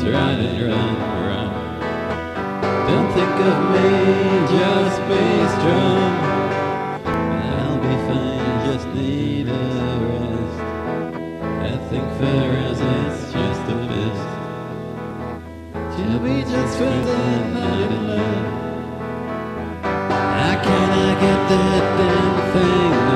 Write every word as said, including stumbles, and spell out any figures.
run and run, run. Don't think of me, just be strong. I'll be fine, just need a rest. I think for us it's just the best to be just friends and not in love. How can I get that damn thing?